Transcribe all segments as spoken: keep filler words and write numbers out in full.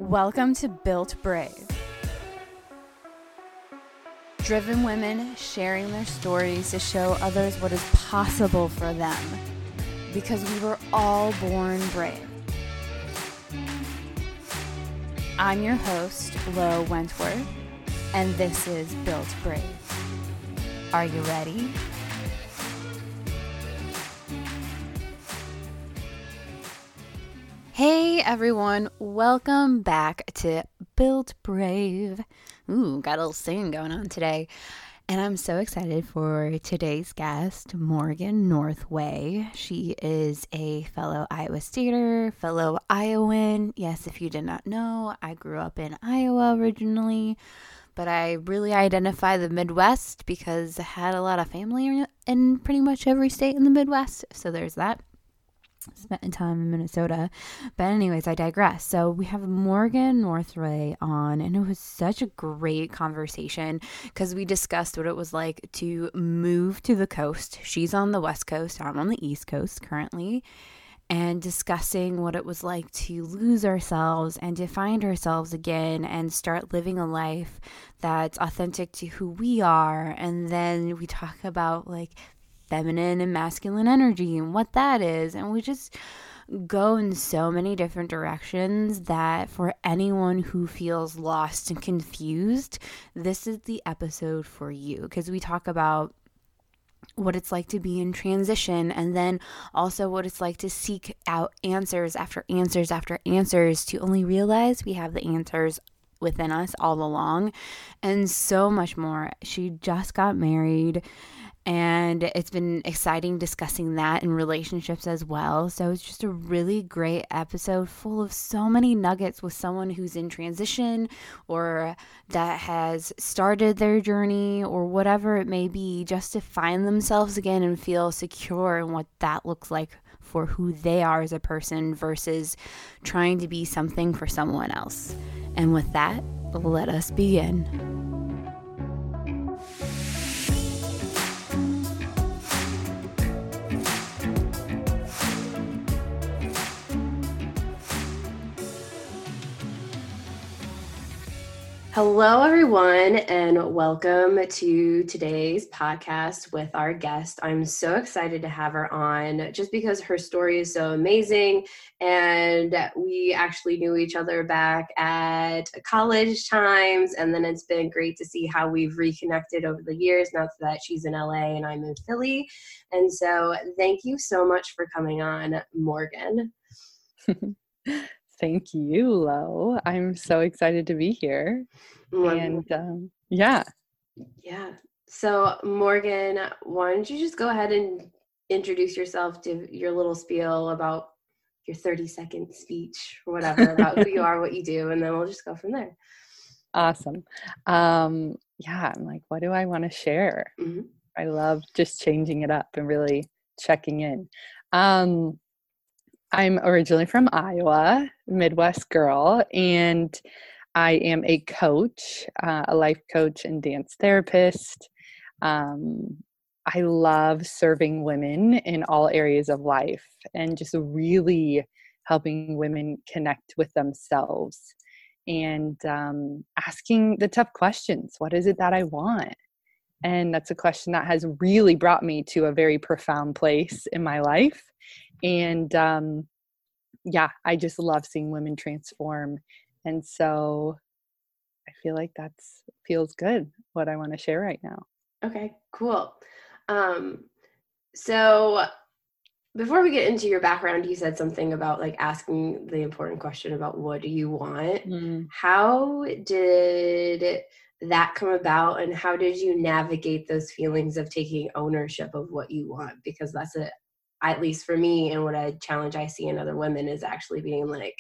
Welcome to Built Brave. Driven women sharing their stories to show others what is possible for them, because we were all born brave. I'm your host, Lo Wentworth, and this is Built Brave. Are you ready? Hey everyone, welcome back to Built Brave. Ooh, got a little singing going on today. And I'm so excited for today's guest, Morgan Northway. She is a fellow Iowa Stater, fellow Iowan. Yes, if you did not know, I grew up in Iowa originally, but I really identify the Midwest because I had a lot of family in pretty much every state in the Midwest. So there's that. Spent time in Minnesota. But anyways, I digress. So we have Morgan Northway on, and it was such a great conversation because we discussed what it was like to move to the coast. She's on the West Coast, I'm on the East Coast currently, and discussing what it was like to lose ourselves and to find ourselves again and start living a life that's authentic to who we are. And then we talk about like feminine and masculine energy and what that is. And we just go in so many different directions that for anyone who feels lost and confused, this is the episode for you, because we talk about what it's like to be in transition, and then also what it's like to seek out answers after answers after answers to only realize we have the answers within us all along, and so much more. She just got married, and it's been exciting discussing that in relationships as well. So it's just a really great episode full of so many nuggets with someone who's in transition or that has started their journey or whatever it may be, just to find themselves again and feel secure in what that looks like for who they are as a person versus trying to be something for someone else. And with that, let us begin. Hello, everyone, and welcome to today's podcast with our guest. I'm so excited to have her on just because her story is so amazing, and we actually knew each other back at college times, and then it's been great to see how we've reconnected over the years now that she's in L A and I'm in Philly. And so thank you so much for coming on, Morgan. Thank you, Lo. I'm so excited to be here. And um, yeah. Yeah. So Morgan, why don't you just go ahead and introduce yourself, to your little spiel about your thirty second speech or whatever about who you are, what you do, and then we'll just go from there. Awesome. Um, yeah. I'm like, what do I want to share? Mm-hmm. I love just changing it up and really checking in. Um, I'm originally from Iowa, Midwest girl, and I am a coach, uh, a life coach and dance therapist. Um, I love serving women in all areas of life and just really helping women connect with themselves and um, asking the tough questions. What is it that I want? And that's a question that has really brought me to a very profound place in my life. And um, yeah, I just love seeing women transform. And so I feel like that's feels good, what I want to share right now. Okay, cool. Um, so before we get into your background, you said something about like asking the important question about what do you want? Mm. How did that come about, and how did you navigate those feelings of taking ownership of what you want? Because that's a, at least for me, and what a challenge I see in other women is actually being like,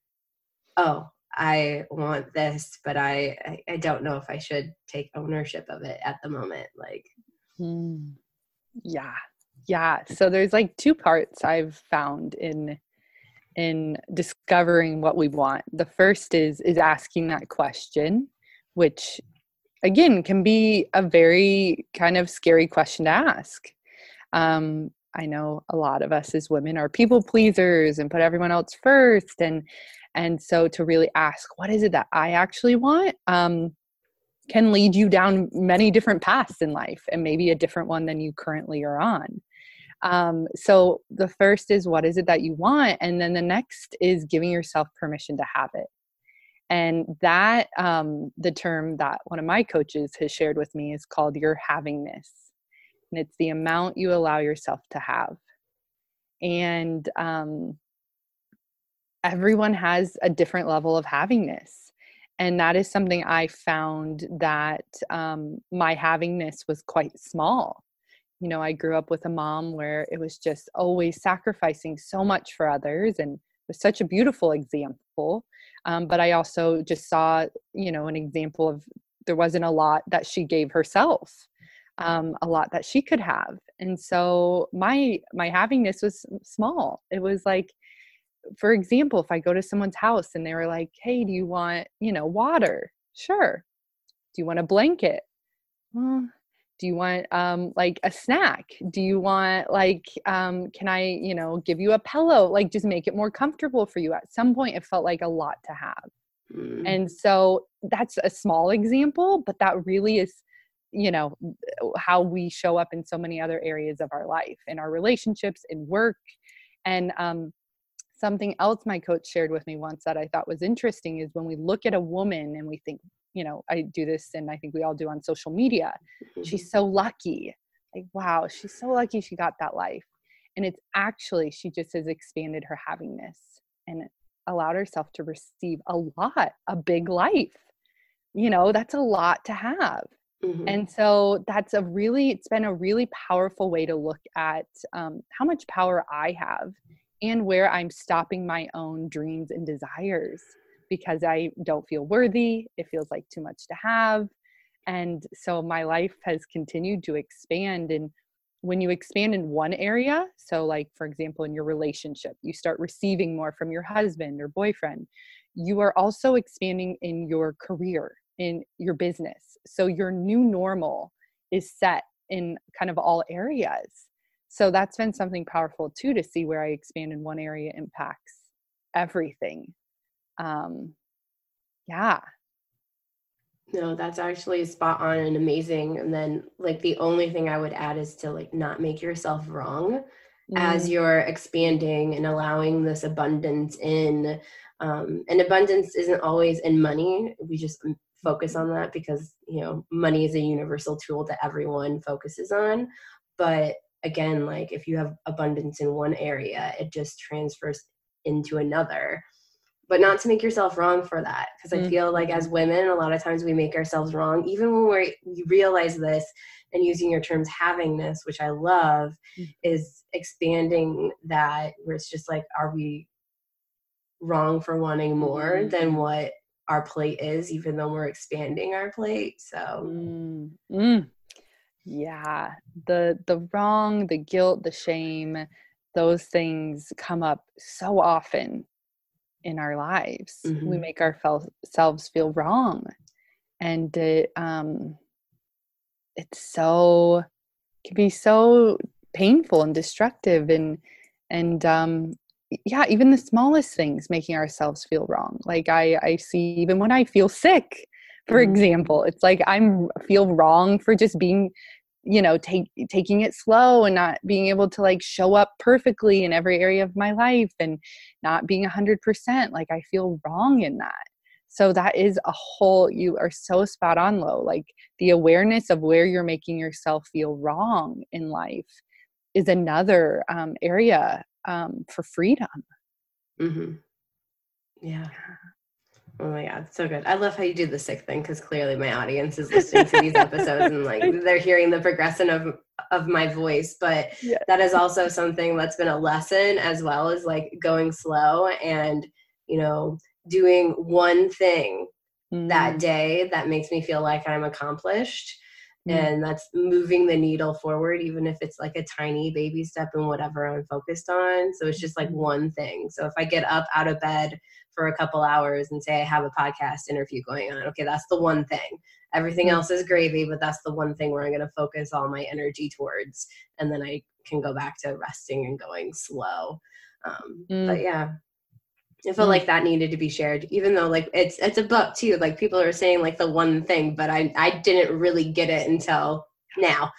oh, I want this, but I, I, I don't know if I should take ownership of it at the moment. Like, mm. yeah. Yeah. So there's like two parts I've found in, in discovering what we want. The first is, is asking that question, which again can be a very kind of scary question to ask. Um, I know a lot of us as women are people pleasers and put everyone else first. And, And so to really ask, what is it that I actually want, um, can lead you down many different paths in life, and maybe a different one than you currently are on. Um, so the first is, what is it that you want? And then the next is giving yourself permission to have it. And that, um, the term that one of my coaches has shared with me is called your havingness. And it's the amount you allow yourself to have. And um, everyone has a different level of havingness. And that is something I found that um, my havingness was quite small. You know, I grew up with a mom where it was just always sacrificing so much for others, and it was such a beautiful example. Um, but I also just saw, you know, an example of there wasn't a lot that she gave herself, um, a lot that she could have. And so my my havingness was small. It was like, for example, if I go to someone's house and they were like, hey, do you want, you know, water? Sure. Do you want a blanket? Well, do you want um, like a snack? Do you want like, um, can I, you know, give you a pillow? Like, just make it more comfortable for you. At some point, it felt like a lot to have. Mm. And so that's a small example, but that really is, you know, how we show up in so many other areas of our life, in our relationships, in work. And um, something else my coach shared with me once that I thought was interesting is when we look at a woman and we think, you know, I do this, and I think we all do on social media, mm-hmm. she's so lucky. Like, wow, she's so lucky she got that life. And it's actually, she just has expanded her havingness and allowed herself to receive a lot, a big life. You know, that's a lot to have. Mm-hmm. And so that's a really, it's been a really powerful way to look at um, how much power I have and where I'm stopping my own dreams and desires because I don't feel worthy. It feels like too much to have. And so my life has continued to expand. And when you expand in one area, so like, for example, in your relationship, you start receiving more from your husband or boyfriend, you are also expanding in your career, in your business. So your new normal is set in kind of all areas. So that's been something powerful too, to see where I expand in one area impacts everything. Um, yeah. No, that's actually spot on and amazing. And then like the only thing I would add is to like not make yourself wrong mm. as you're expanding and allowing this abundance in. Um, and abundance isn't always in money. We just focus on that because, you know, money is a universal tool that everyone focuses on. But again, like if you have abundance in one area, it just transfers into another. But not to make yourself wrong for that. Because I mm-hmm. feel like as women, a lot of times we make ourselves wrong, even when we're, we realize this, and using your terms havingness, which I love, mm-hmm. is expanding that, where it's just like, are we wrong for wanting more mm-hmm. than what our plate is, even though we're expanding our plate? So mm-hmm. yeah, the the wrong, the guilt, the shame, those things come up so often in our lives. Mm-hmm. We make ourselves feel wrong, and it, um, it's so, it can be so painful and destructive, and and um, yeah, even the smallest things making ourselves feel wrong. Like I, I see even when I feel sick, for mm-hmm. example, it's like I'm feel wrong for just being, you know, take, taking it slow and not being able to like show up perfectly in every area of my life and not being a hundred percent. Like I feel wrong in that. So that is a whole, you are so spot on, Lo. Like the awareness of where you're making yourself feel wrong in life is another um, area um, for freedom. Mm-hmm. Yeah. Oh my God, so good. I love how you do the sick thing, because clearly my audience is listening to these episodes and like they're hearing the progression of of my voice. But yes. that is also something that's been a lesson, as well as like going slow and, you know, doing one thing mm. that day that makes me feel like I'm accomplished. Mm. And that's moving the needle forward, even if it's like a tiny baby step in whatever I'm focused on. So it's just like one thing. So if I get up out of bed for a couple hours and say I have a podcast interview going on, okay, that's the one thing. Everything mm. else is gravy, but that's the one thing where I'm going to focus all my energy towards. And then I can go back to resting and going slow. Um, mm. But yeah. I feel mm. like that needed to be shared, even though like it's it's a book too. Like people are saying like the one thing, but I I didn't really get it until now.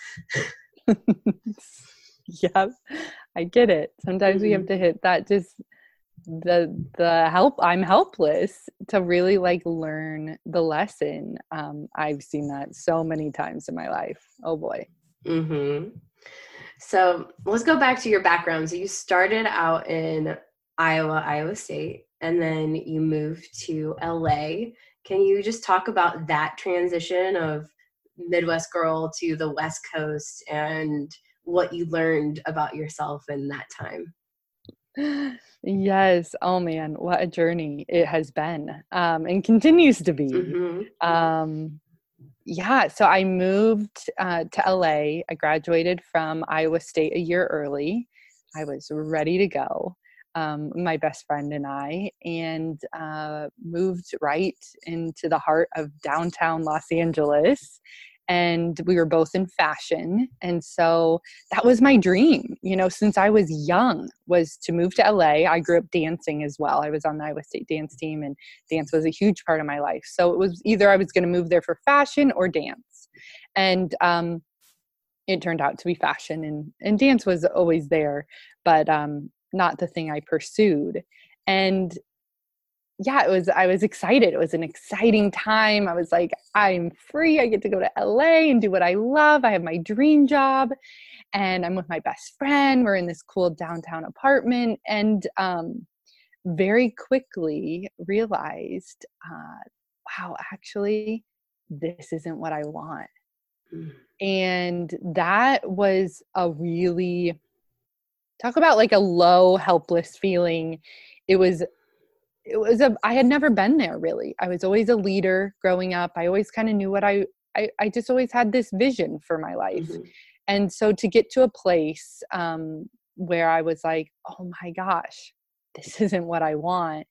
Yeah, I get it. Sometimes mm-hmm. we have to hit that just the the help I'm helpless to really like learn the lesson. Um, I've seen that so many times in my life. Oh boy. Mm-hmm. So let's go back to your background. So you started out in Iowa, Iowa State, and then you moved to L A. Can you just talk about that transition of Midwest girl to the West Coast and what you learned about yourself in that time? Yes. Oh man, what a journey it has been, um, and continues to be. Mm-hmm. Um, yeah. So I moved uh, to L A. I graduated from Iowa State a year early. I was ready to go. Um, my best friend and I, and uh, moved right into the heart of downtown Los Angeles. And we were both in fashion. And so that was my dream, you know, since I was young, was to move to L A. I grew up dancing as well. I was on the Iowa State dance team, and dance was a huge part of my life. So it was either I was going to move there for fashion or dance. And um, it turned out to be fashion, and, and dance was always there, but um, not the thing I pursued. And yeah, it was, I was excited. It was an exciting time. I was like, I'm free. I get to go to L A and do what I love. I have my dream job, and I'm with my best friend. We're in this cool downtown apartment, and um, very quickly realized, uh, wow, actually, this isn't what I want. Mm. And that was a really, talk about like a low, helpless feeling. It was It was a, I had never been there really. I was always a leader growing up. I always kind of knew what I, I, I just always had this vision for my life. Mm-hmm. And so to get to a place um, where I was like, oh my gosh, this isn't what I want,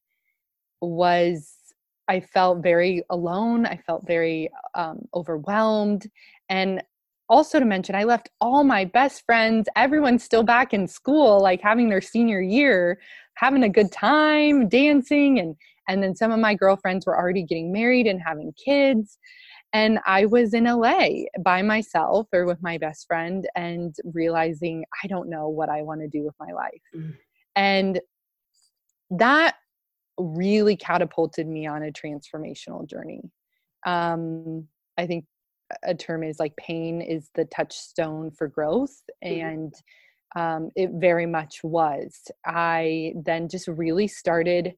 was, I felt very alone. I felt very um, overwhelmed. And also to mention, I left all my best friends, everyone's still back in school, like having their senior year, having a good time, dancing. And, and then some of my girlfriends were already getting married and having kids. And I was in L A by myself or with my best friend, and realizing I don't know what I want to do with my life. Mm. And that really catapulted me on a transformational journey. Um, I think a term is like pain is the touchstone for growth. And um, it very much was. I then just really started,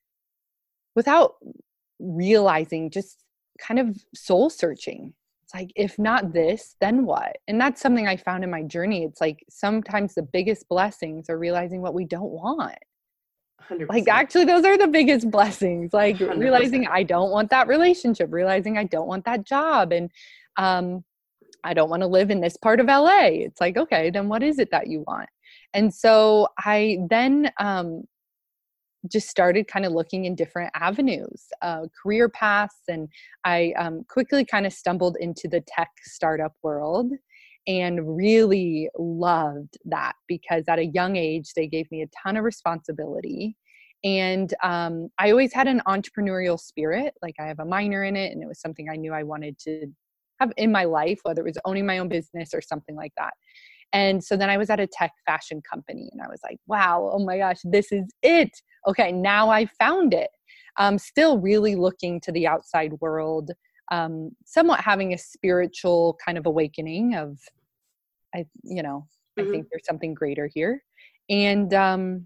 without realizing, just kind of soul searching. It's like, if not this, then what? And that's something I found in my journey. It's like sometimes the biggest blessings are realizing what we don't want. one hundred percent. Like actually those are the biggest blessings, like one hundred percent. Realizing I don't want that relationship, realizing I don't want that job, and um, I don't want to live in this part of L A. It's like, okay, then what is it that you want? And so I then um, just started kind of looking in different avenues, uh, career paths, and I um, quickly kind of stumbled into the tech startup world. And really loved that, because at a young age, they gave me a ton of responsibility. And um, I always had an entrepreneurial spirit. Like I have a minor in it, and it was something I knew I wanted to have in my life, whether it was owning my own business or something like that. And so then I was at a tech fashion company, and I was like, wow, oh my gosh, this is it. Okay, now I found it. Um, still really looking to the outside world, Um, somewhat having a spiritual kind of awakening of, I, you know, mm-hmm. I think there's something greater here. And, um,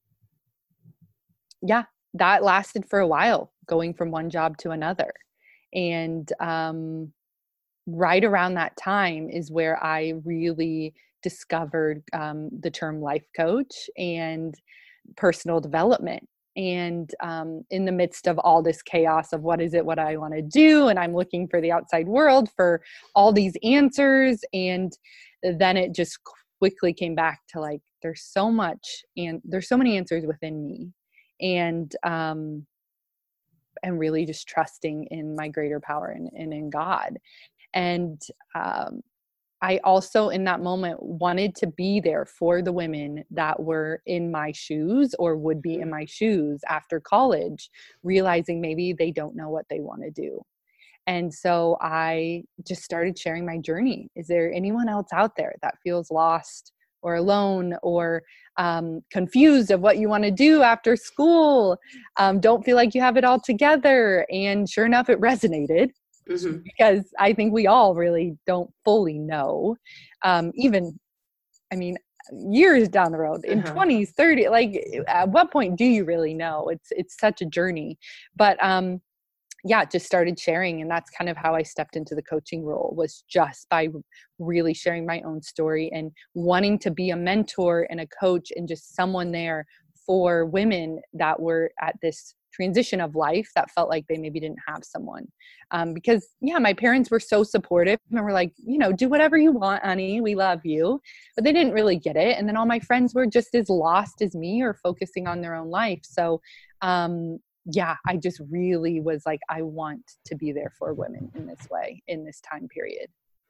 yeah, that lasted for a while, going from one job to another. And, um, right around that time is where I really discovered, um, the term life coach and personal development. And um, in the midst of all this chaos of what is it, what I want to do, and I'm looking for the outside world for all these answers. And then it just quickly came back to like, there's so much, and there's so many answers within me. And, um, and really just trusting in my greater power and, and in God. And um, I also in that moment wanted to be there for the women that were in my shoes or would be in my shoes after college, realizing maybe they don't know what they want to do. And so I just started sharing my journey. Is there anyone else out there that feels lost or alone or um, confused of what you want to do after school? Um, don't feel like you have it all together. And sure enough, it resonated. Mm-hmm. Because I think we all really don't fully know, um, even, I mean, years down the road, in uh-huh. twenties, thirty, like at what point do you really know? It's, it's such a journey, but um, yeah, just started sharing. And that's kind of how I stepped into the coaching role, was just by really sharing my own story and wanting to be a mentor and a coach and just someone there for women that were at this transition of life that felt like they maybe didn't have someone. Um, because yeah, my parents were so supportive and were like, you know, do whatever you want, honey, we love you. But they didn't really get it. And then all my friends were just as lost as me or focusing on their own life. So um, yeah, I just really was like, I want to be there for women in this way, in this time period.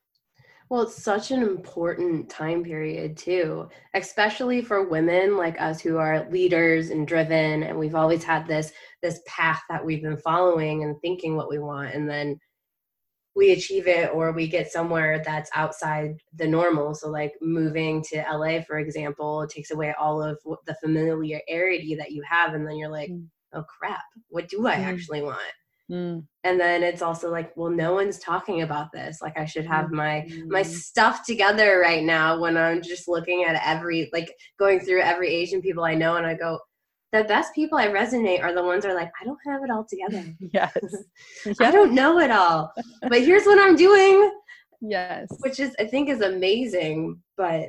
Well, it's such an important time period too, especially for women like us who are leaders and driven, and we've always had this this path that we've been following and thinking what we want, and then we achieve it or we get somewhere that's outside the normal. So like moving to L A, for example, it takes away all of the familiarity that you have, and then you're like, mm. oh crap, what do I mm. actually want? Mm. And then it's also like, well, no one's talking about this. Like I should have my, mm. my stuff together right now when I'm just looking at every, like going through every Asian people I know. And I go, the best people I resonate are the ones that are like, I don't have it all together. Yes. yes. I don't know it all, but here's what I'm doing. Yes. Which is, I think is amazing. But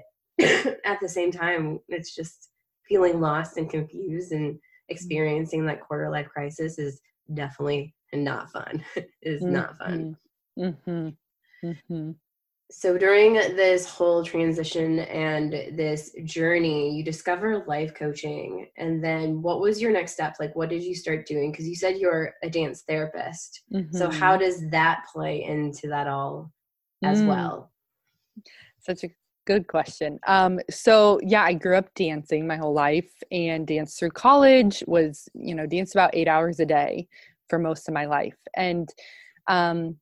at the same time, it's just feeling lost and confused, and experiencing that quarter life crisis is definitely not fun. It is mm-hmm. not fun. Mm-hmm. Mm-hmm. So during this whole transition and this journey, you discover life coaching. And then what was your next step? Like, what did you start doing? Because you said you're a dance therapist. Mm-hmm. So how does that play into that all as mm. well? Such a good question. Um, so yeah, I grew up dancing my whole life and danced through college, was, you know, danced about eight hours a day for most of my life. And um,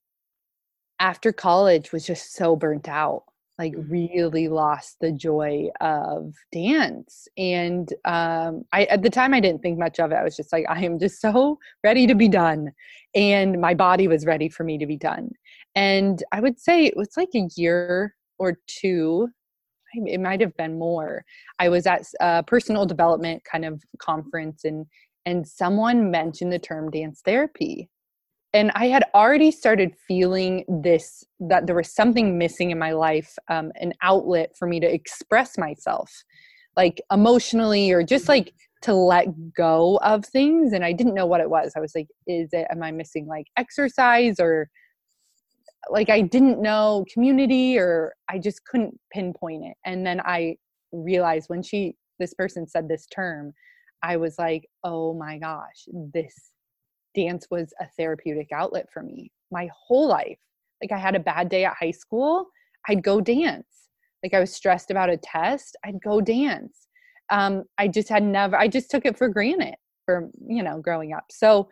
after college was just so burnt out, like really lost the joy of dance. And um, I, at the time I didn't think much of it. I was just like, I am just so ready to be done. And my body was ready for me to be done. And I would say it was like a year or two, it might have been more. I was at a personal development kind of conference, and and someone mentioned the term dance therapy. And I had already started feeling this, that there was something missing in my life, um, an outlet for me to express myself, like emotionally, or just like to let go of things. And I didn't know what it was. I was like, is it, am I missing like exercise, or like I didn't know community, or I just couldn't pinpoint it. And then I realized when she, this person said this term, I was like, oh my gosh, this dance was a therapeutic outlet for me my whole life. Like I had a bad day at high school, I'd go dance. Like I was stressed about a test, I'd go dance. Um, I just had never, I just took it for granted for, you know, growing up. So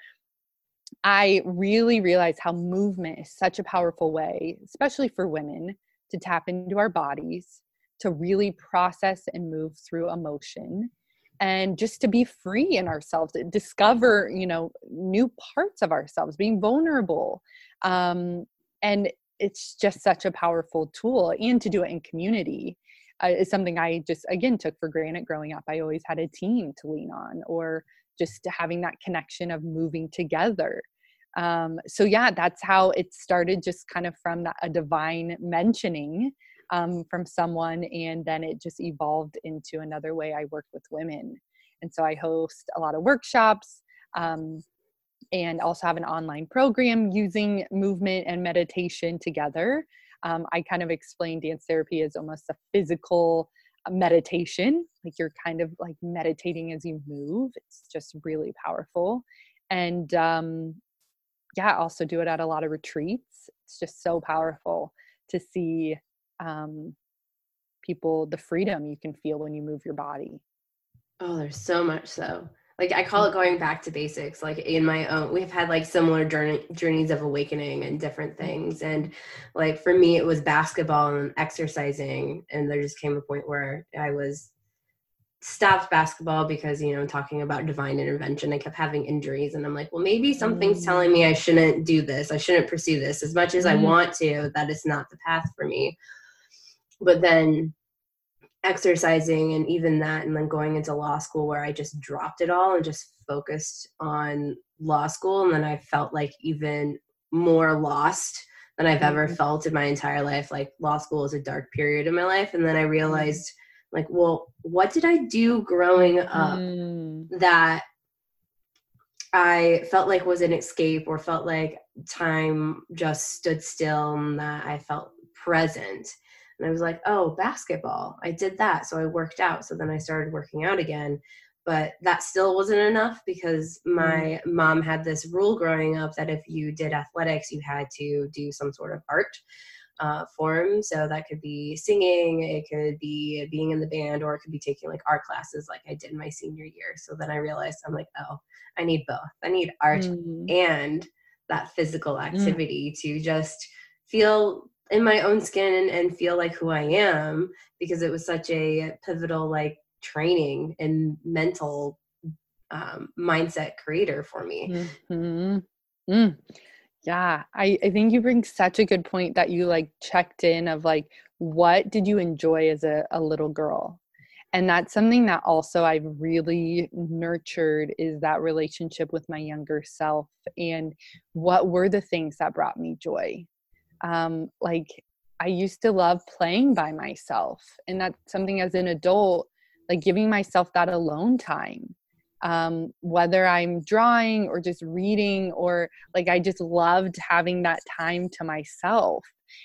I really realized how movement is such a powerful way, especially for women, to tap into our bodies, to really process and move through emotion, and just to be free in ourselves, to discover, you know, new parts of ourselves, being vulnerable. Um, and it's just such a powerful tool, and to do it in community uh, is something I just, again, took for granted growing up. I always had a team to lean on, or just having that connection of moving together. Um, so yeah, that's how it started, just kind of from that, a divine mentioning um, from someone. And then it just evolved into another way I work with women. And so I host a lot of workshops um, and also have an online program using movement and meditation together. Um, I kind of explain dance therapy as almost a physical meditation, like you're kind of like meditating as you move. It's just really powerful. And um, yeah, also do it at a lot of retreats. It's just so powerful to see um, people the freedom you can feel when you move your body. Oh, there's so much so. Like, I call it going back to basics. Like, in my own, we've had like similar journey, journeys of awakening and different things. And like, for me, it was basketball and exercising. And there just came a point where I was stopped basketball because, you know, talking about divine intervention, I kept having injuries. And I'm like, well, maybe something's mm. telling me I shouldn't do this. I shouldn't pursue this as much as mm. I want to, that is not the path for me. But then exercising and even that, and then going into law school where I just dropped it all and just focused on law school. And then I felt like even more lost than I've ever felt in my entire life. Like, law school is a dark period in my life. And then I realized like, well, what did I do growing up mm. that I felt like was an escape, or felt like time just stood still and that I felt present? And I was like, oh, basketball. I did that. So I worked out. So then I started working out again. But that still wasn't enough, because my mm. mom had this rule growing up that if you did athletics, you had to do some sort of art uh, form. So that could be singing, it could be being in the band, or it could be taking like art classes like I did in my senior year. So then I realized, I'm like, oh, I need both. I need art mm. and that physical activity mm. to just feel in my own skin and, and feel like who I am, because it was such a pivotal like training and mental um, mindset creator for me. Mm-hmm. Mm. Yeah, I, I think you bring such a good point that you like checked in of like, what did you enjoy as a, a little girl? And that's something that also I've really nurtured, is that relationship with my younger self. And what were the things that brought me joy? Um, like I used to love playing by myself, and that's something as an adult, like giving myself that alone time, um, whether I'm drawing or just reading, or like, I just loved having that time to myself.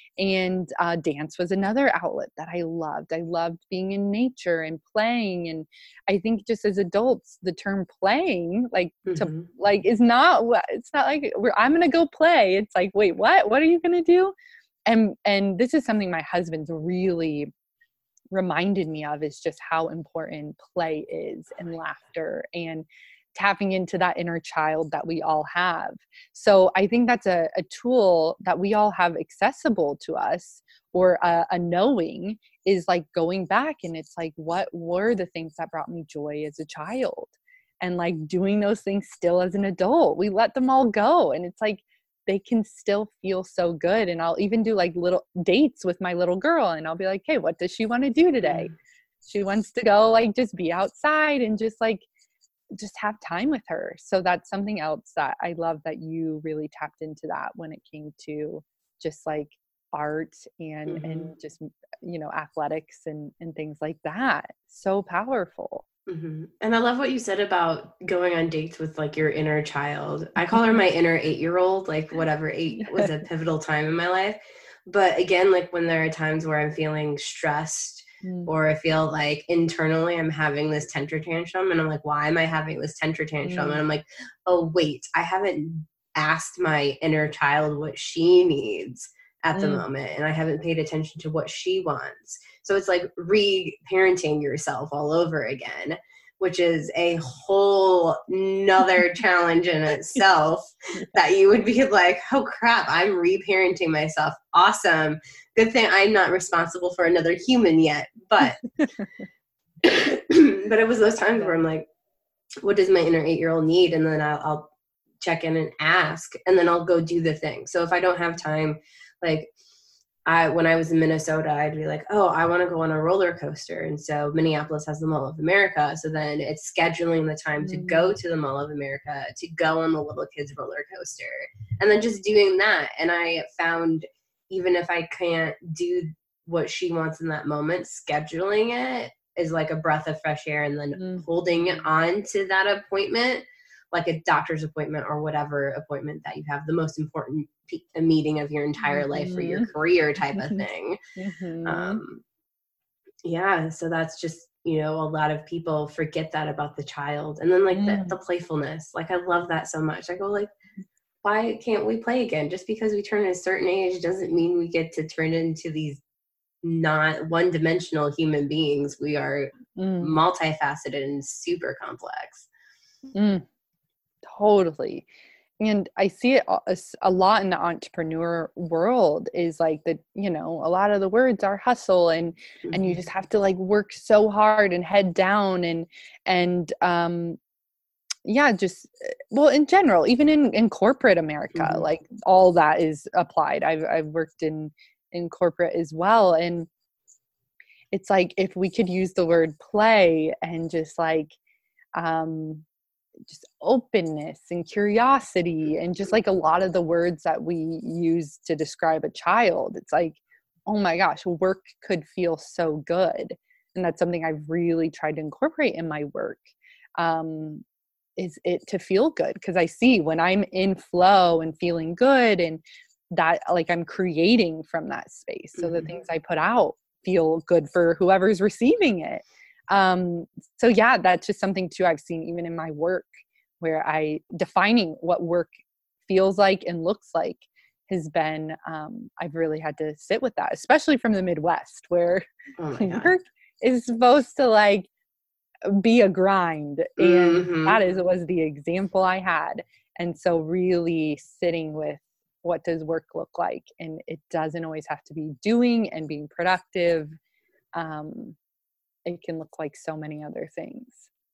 And uh, dance was another outlet that I loved. I loved being in nature and playing. And I think just as adults, the term playing, like mm-hmm. to like, is not, it's not like we're, I'm going to go play. It's like, wait, what, what are you going to do? And, and this is something my husband's really reminded me of, is just how important play is, and laughter, and tapping into that inner child that we all have. So I think that's a, a tool that we all have accessible to us, or a, a knowing, is like going back, and it's like, what were the things that brought me joy as a child? And like doing those things still as an adult. We let them all go, and it's like, they can still feel so good. And I'll even do like little dates with my little girl, and I'll be like, hey, what does she want to do today? She wants to go like just be outside and just like just have time with her. So that's something else that I love, that you really tapped into that when it came to just like art and mm-hmm. and just, you know, athletics and and things like that. So powerful. Mm-hmm. And I love what you said about going on dates with like your inner child. I call her my inner eight-year-old, like whatever, eight was a pivotal time in my life. But again, like when there are times where I'm feeling stressed, mm. or I feel like internally I'm having this temper tantrum, and I'm like, why am I having this temper tantrum? Mm. And I'm like, oh, wait, I haven't asked my inner child what she needs at the mm. moment, and I haven't paid attention to what she wants. So it's like re-parenting yourself all over again, which is a whole nother challenge in itself, that you would be like, oh crap, I'm re-parenting myself. Awesome. Good thing I'm not responsible for another human yet. But, but it was those times where I'm like, what does my inner eight-year-old need? And then I'll, I'll check in and ask, and then I'll go do the thing. So if I don't have time, like, I, when I was in Minnesota, I'd be like, oh, I want to go on a roller coaster. And so Minneapolis has the Mall of America. So then it's scheduling the time to go to the Mall of America, to go on the little kids roller coaster, and then just doing that. And I found, even if I can't do what she wants in that moment, scheduling it is like a breath of fresh air. And then mm-hmm. holding on to that appointment, like a doctor's appointment or whatever appointment that you have, the most important p- meeting of your entire mm-hmm. life, for your career type of thing. Mm-hmm. Um, yeah. So that's just, you know, a lot of people forget that about the child. And then like mm. the, the playfulness, like I love that so much. I go like, why can't we play again? Just because we turn a certain age doesn't mean we get to turn into these not one-dimensional human beings. We are mm. multifaceted and super complex. Mm. Totally. And I see it a, a lot in the entrepreneur world is like the, you know, a lot of the words are hustle and, mm-hmm. and you just have to like work so hard and head down and, and, um, yeah, just, well, in general, even in, in corporate America, mm-hmm. like all that is applied. I've, I've worked in, in corporate as well. And it's like, if we could use the word play and just like, um, just openness and curiosity and just like a lot of the words that we use to describe a child, it's like, oh my gosh, work could feel so good. And that's something I've really tried to incorporate in my work, um, is it to feel good. Because I see when I'm in flow and feeling good and that like I'm creating from that space. So mm-hmm. the things I put out feel good for whoever's receiving it. Um, so yeah, that's just something too I've seen even in my work where I defining what work feels like and looks like has been, um, I've really had to sit with that, especially from the Midwest where oh work is supposed to like be a grind. And mm-hmm. that is, was the example I had. And so really sitting with what does work look like? And it doesn't always have to be doing and being productive. Um, it can look like so many other things.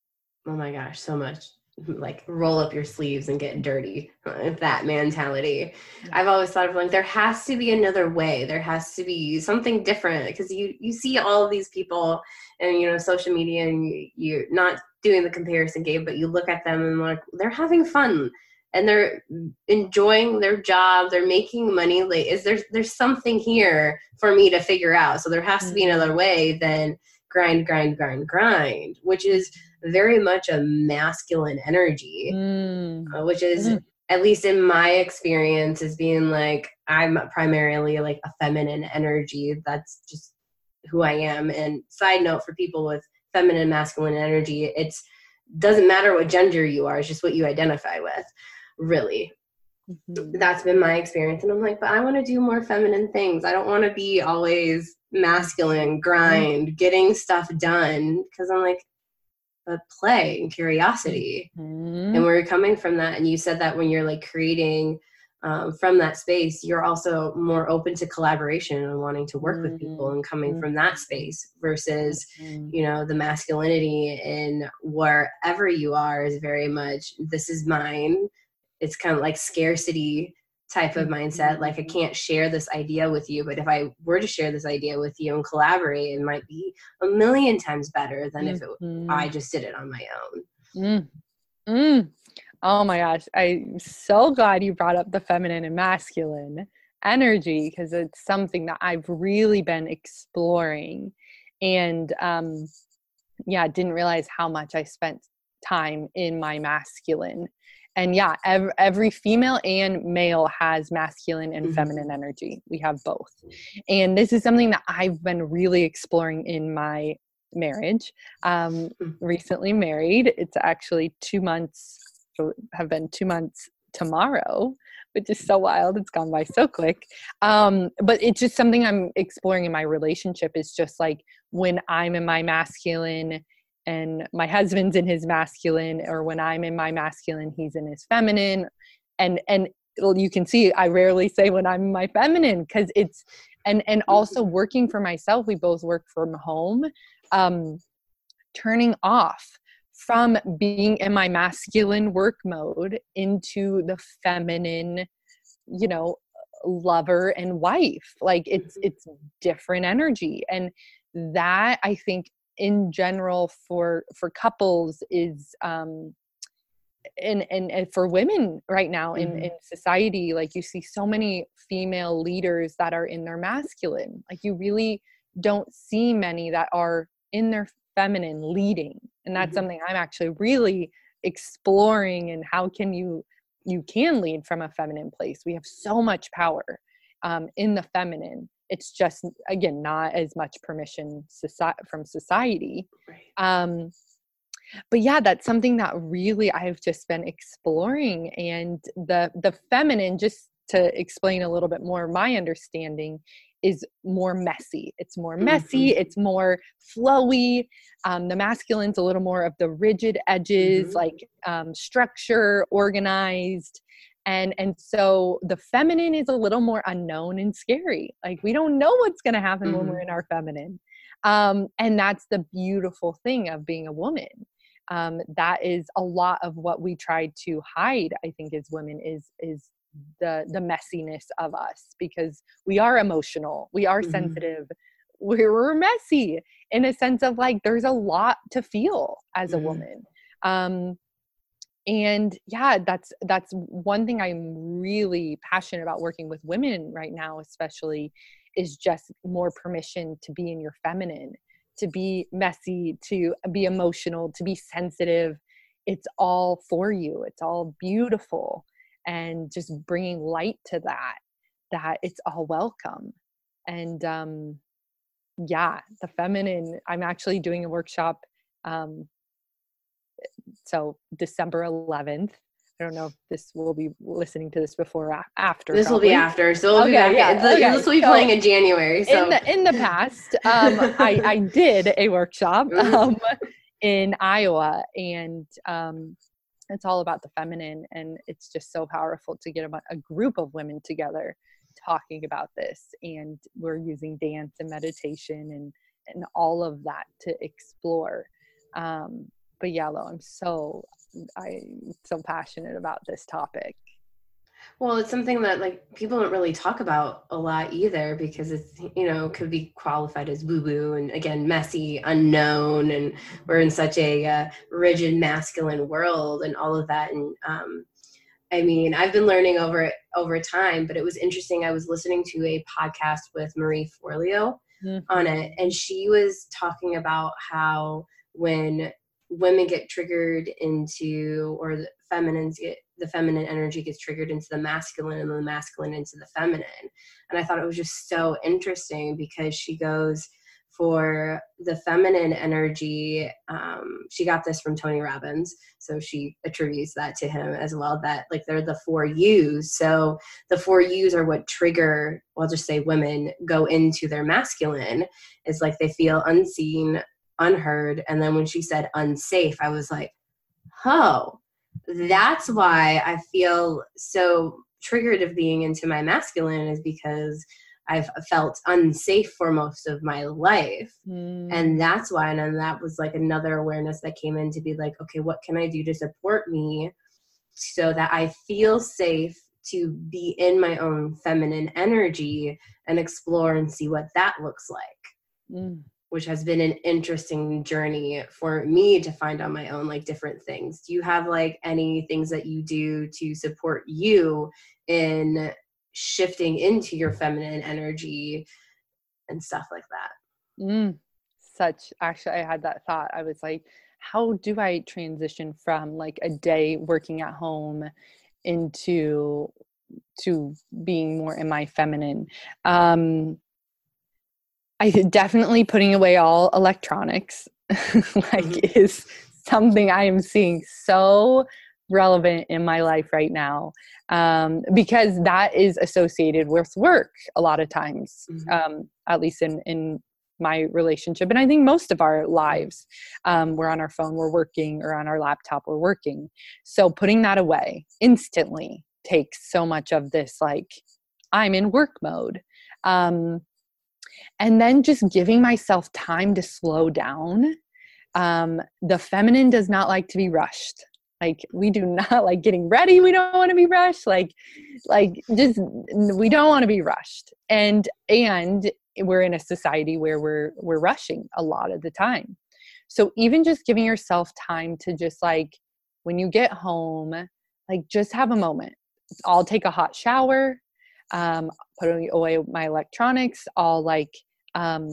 Oh my gosh, so much. Like roll up your sleeves and get dirty. That mentality. Yeah. I've always thought of like, there has to be another way. There has to be something different because you, you see all of these people and, you know, social media and you, you're not doing the comparison game, but you look at them and like, they're having fun and they're enjoying their job. They're making money. Like, is there, there's something here for me to figure out. So there has to be another way than grind, grind, grind, grind, which is very much a masculine energy, mm. uh, which is, mm. at least in my experience, is being like, I'm primarily like a feminine energy. That's just who I am. And side note for people with feminine, masculine energy, it's doesn't matter what gender you are. It's just what you identify with, really. Mm-hmm. That's been my experience. And I'm like, but I want to do more feminine things. I don't want to be always masculine, grind, mm-hmm. getting stuff done. Because I'm like, but play and curiosity. Mm-hmm. And we're coming from that. And you said that when you're like creating um, from that space, you're also more open to collaboration and wanting to work mm-hmm. with people and coming mm-hmm. from that space versus, mm-hmm. you know, the masculinity in wherever you are is very much, this is mine. It's kind of like scarcity type of mindset. Like I can't share this idea with you, but if I were to share this idea with you and collaborate, it might be a million times better than mm-hmm. if it, I just did it on my own. Mm. Mm. Oh my gosh. I'm so glad you brought up the feminine and masculine energy because it's something that I've really been exploring and, um, yeah, didn't realize how much I spent time in my masculine. And yeah, every, every female and male has masculine and mm-hmm. feminine energy. We have both. And this is something that I've been really exploring in my marriage. Um, recently married. It's actually two months, have been two months tomorrow, which is so wild. It's gone by so quick. Um, but it's just something I'm exploring in my relationship is just like when I'm in my masculine and my husband's in his masculine, or when I'm in my masculine, he's in his feminine. And, and you can see, I rarely say when I'm in my feminine because it's, and, and also working for myself, we both work from home, um, turning off from being in my masculine work mode into the feminine, you know, lover and wife. Like it's, it's different energy. And that I think in general for, for couples is, um, and, and, and for women right now in, mm-hmm. in society, like you see so many female leaders that are in their masculine, like you really don't see many that are in their feminine leading. And that's mm-hmm. something I'm actually really exploring. And how can you, you can lead from a feminine place. We have so much power, um, in the feminine. It's just, again, not as much permission soci- from society. Right. Um, but yeah, that's something that really I've just been exploring. And the, the feminine, just to explain a little bit more, my understanding is more messy. It's more messy. Mm-hmm. It's more flowy. Um, the masculine's a little more of the rigid edges, mm-hmm. like um, structure, organized. And, and so the feminine is a little more unknown and scary. Like we don't know what's going to happen mm-hmm. when we're in our feminine. Um, and that's the beautiful thing of being a woman. Um, that is a lot of what we try to hide, I think, as women is, is the, the messiness of us, because we are emotional. We are mm-hmm. sensitive. We're, we're messy in a sense of like, there's a lot to feel as a mm-hmm. woman. Um, and yeah, that's, that's one thing I'm really passionate about working with women right now, especially, is just more permission to be in your feminine, to be messy, to be emotional, to be sensitive. It's all for you. It's all beautiful. And just bringing light to that, that it's all welcome. And um, yeah, the feminine, I'm actually doing a workshop. Um, so December eleventh, I don't know if this will be listening to this before or after. This probably. will be after. So we'll okay, be back. Yeah, the, okay. This will be so playing in January. So in the, in the past, um, I, I did a workshop um, in Iowa, and um, it's all about the feminine. And it's just so powerful to get a, a group of women together talking about this. And we're using dance and meditation and, and all of that to explore. Um, but yeah, Lo, I'm so, I'm so passionate about this topic. Well, it's something that like people don't really talk about a lot either, because it's, you know, could be qualified as woo-woo and again, messy, unknown. And we're in such a uh, rigid masculine world and all of that. And um, I mean, I've been learning over over time, but it was interesting. I was listening to a podcast with Marie Forleo mm-hmm. on it, and she was talking about how when women get triggered into, or the feminines get, the feminine energy gets triggered into the masculine and the masculine into the feminine. And I thought it was just so interesting, because she goes, for the feminine energy, um, she got this from Tony Robbins, so she attributes that to him as well, that like they're the four U's. So the four U's are what trigger, well, I'll just say women go into their masculine. It's like they feel unseen, unheard. And then when she said unsafe, I was like, oh, that's why I feel so triggered of being into my masculine, is because I've felt unsafe for most of my life. Mm. And that's why, and then that was like another awareness that came in to be like, okay, what can I do to support me so that I feel safe to be in my own feminine energy and explore and see what that looks like. Mm. Which has been an interesting journey for me to find on my own, like different things. Do you have like any things that you do to support you in shifting into your feminine energy and stuff like that? Mm, such, actually, I had that thought. I was like, how do I transition from like a day working at home into to being more in my feminine? Um, I definitely putting away all electronics like mm-hmm. is something I am seeing so relevant in my life right now, um, because that is associated with work a lot of times, mm-hmm. um, at least in, in my relationship. And I think most of our lives, um, we're on our phone, we're working, or on our laptop, we're working. So putting that away instantly takes so much of this, like I'm in work mode. Um, And then just giving myself time to slow down. Um, the feminine does not like to be rushed. Like we do not like getting ready. We don't want to be rushed. Like, like just, we don't want to be rushed. And, and we're in a society where we're, we're rushing a lot of the time. So even just giving yourself time to just like, when you get home, like just have a moment. I'll take a hot shower, um, put away my electronics. I'll like, um,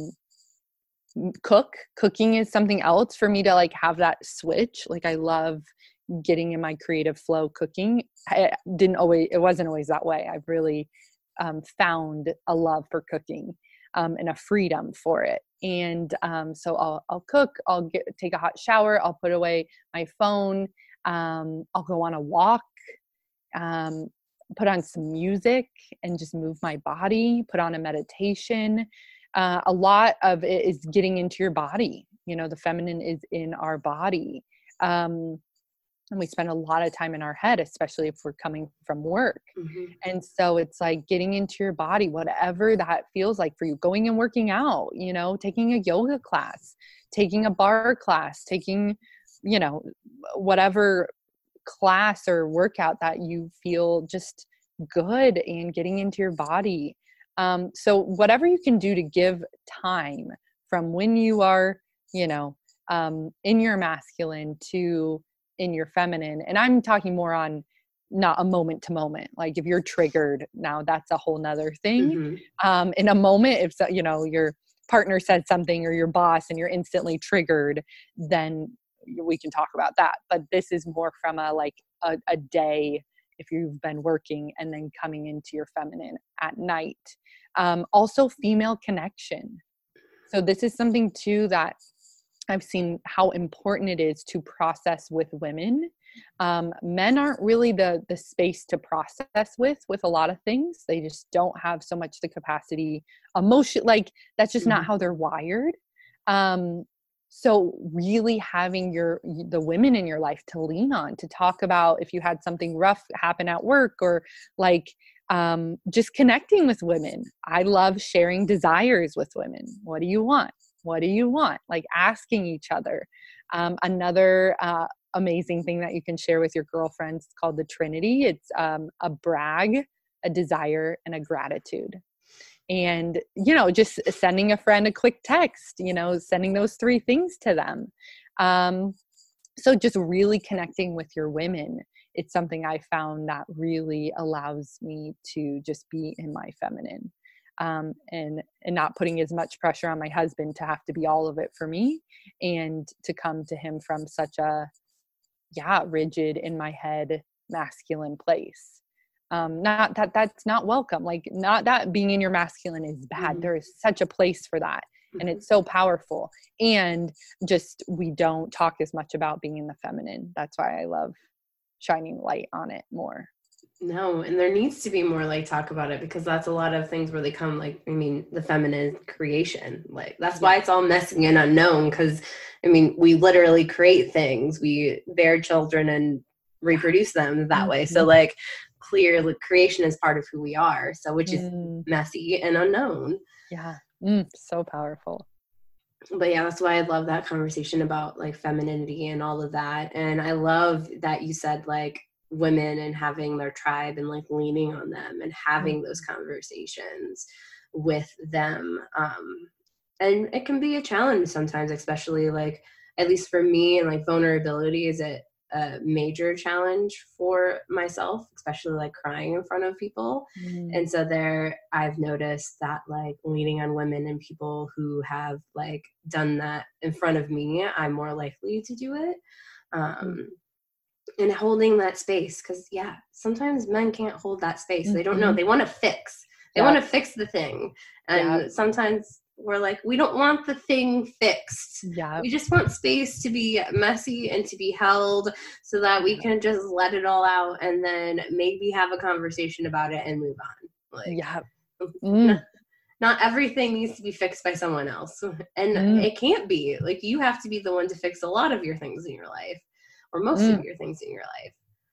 cook. Cooking is something else for me to like have that switch. Like I love getting in my creative flow cooking. I didn't always, it wasn't always that way. I've really, um, found a love for cooking, um, and a freedom for it. And, um, so I'll, I'll cook, I'll get, take a hot shower. I'll put away my phone. Um, I'll go on a walk. Um, put on some music and just move my body, put on a meditation. Uh, a lot of it is getting into your body. You know, the feminine is in our body. Um, and we spend a lot of time in our head, especially if we're coming from work. Mm-hmm. And so it's like getting into your body, whatever that feels like for you, going and working out, you know, taking a yoga class, taking a bar class, taking, you know, whatever class or workout that you feel just good, and getting into your body. Um, so whatever you can do to give time from when you are, you know, um, in your masculine to in your feminine. And I'm talking more on not a moment to moment. Like if you're triggered now, that's a whole nother thing. Mm-hmm. Um, in a moment, if, you know, your partner said something or your boss and you're instantly triggered, then we can talk about that. But this is more from a, like a, a day, if you've been working and then coming into your feminine at night. Um, also female connection. So this is something too that I've seen how important it is to process with women. Um, men aren't really the the space to process with, with a lot of things. They just don't have so much the capacity, emotion, like that's just mm-hmm. not how they're wired. Um, so really having your, the women in your life to lean on, to talk about if you had something rough happen at work, or like, um, just connecting with women. I love sharing desires with women. What do you want? What do you want? Like asking each other. Um, another uh, amazing thing that you can share with your girlfriends is called the Trinity. It's um, a brag, a desire, and a gratitude. And, you know, just sending a friend a quick text, you know, sending those three things to them. Um, so just really connecting with your women. It's something I found that really allows me to just be in my feminine. Um, and, and not putting as much pressure on my husband to have to be all of it for me, and to come to him from such a, yeah, rigid in my head, masculine place. Um, not that that's not welcome. Like not that being in your masculine is bad. Mm-hmm. There is such a place for that. Mm-hmm. And it's so powerful. And just, we don't talk as much about being in the feminine. That's why I love shining light on it more. No, and there needs to be more like talk about it, because that's a lot of things where they come, like, I mean, the feminine creation, like that's why it's all messy and unknown, because I mean, we literally create things, we bear children and reproduce them that mm-hmm. way. So like clearly creation is part of who we are, so which is mm. messy and unknown. Yeah. Mm, so powerful. But yeah, that's why I love that conversation about like femininity and all of that. And I love that you said like women and having their tribe and like leaning on them and having those conversations with them. Um, and it can be a challenge sometimes, especially like, at least for me, and like vulnerability is a, a major challenge for myself, especially like crying in front of people. Mm. And so there, I've noticed that like leaning on women and people who have like done that in front of me, I'm more likely to do it. Um, mm. And holding that space, because yeah, sometimes men can't hold that space. Mm-hmm. They don't know. They want to fix. They yeah. want to fix the thing, and yeah. sometimes we're like, we don't want the thing fixed. Yeah, we just want space to be messy and to be held, so that we can just let it all out, and then maybe have a conversation about it and move on. Like, yeah, mm. not, not everything needs to be fixed by someone else, and mm. it can't be. Like, you have to be the one to fix a lot of your things in your life. Or most mm. of your things in your life.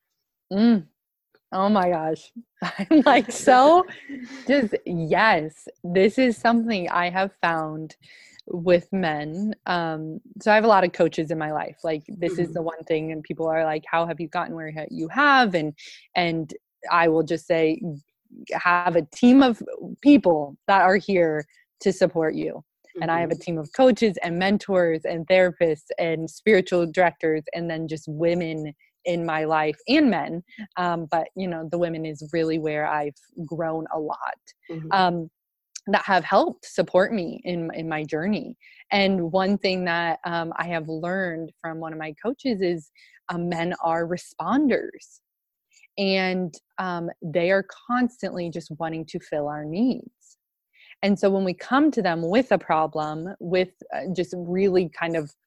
Mm. Oh my gosh. I'm like, so just, yes, this is something I have found with men. Um, so I have a lot of coaches in my life. Like this mm-hmm. is the one thing, and people are like, how have you gotten where you have? And, and I will just say, have a team of people that are here to support you. And I have a team of coaches and mentors and therapists and spiritual directors, and then just women in my life and men. Um, but, you know, the women is really where I've grown a lot, mm-hmm. um, that have helped support me in, in my journey. And one thing that um, I have learned from one of my coaches is um, men are responders. And um, they are constantly just wanting to fill our needs. And so when we come to them with a problem, with uh, just really kind of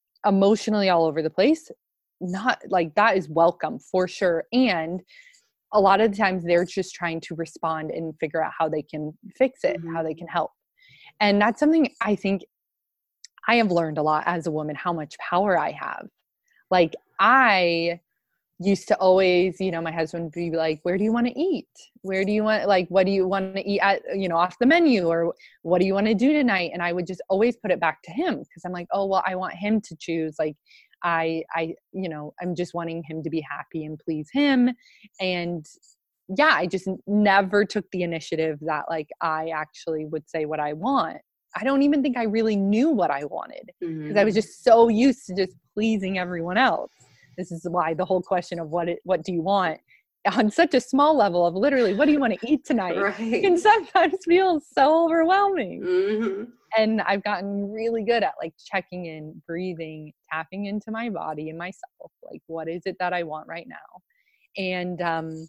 emotionally all over the place, not like that is welcome for sure. And a lot of the times they're just trying to respond and figure out how they can fix it, Mm-hmm. how they can help. And that's something I think I have learned a lot as a woman, how much power I have. Like I used to always, you know, my husband would be like, where do you want to eat? Where do you want, like, what do you want to eat at, you know, off the menu, or what do you want to do tonight? And I would just always put it back to him, because I'm like, oh, well, I want him to choose. Like I, I, you know, I'm just wanting him to be happy and please him. And yeah, I just never took the initiative that like, I actually would say what I want. I don't even think I really knew what I wanted, because mm-hmm. I was just so used to just pleasing everyone else. This is why the whole question of what it, what do you want on such a small level of literally, what do you want to eat tonight? Right. Can sometimes feel so overwhelming. Mm-hmm. And I've gotten really good at like checking in, breathing, tapping into my body and myself. Like, what is it that I want right now? And um,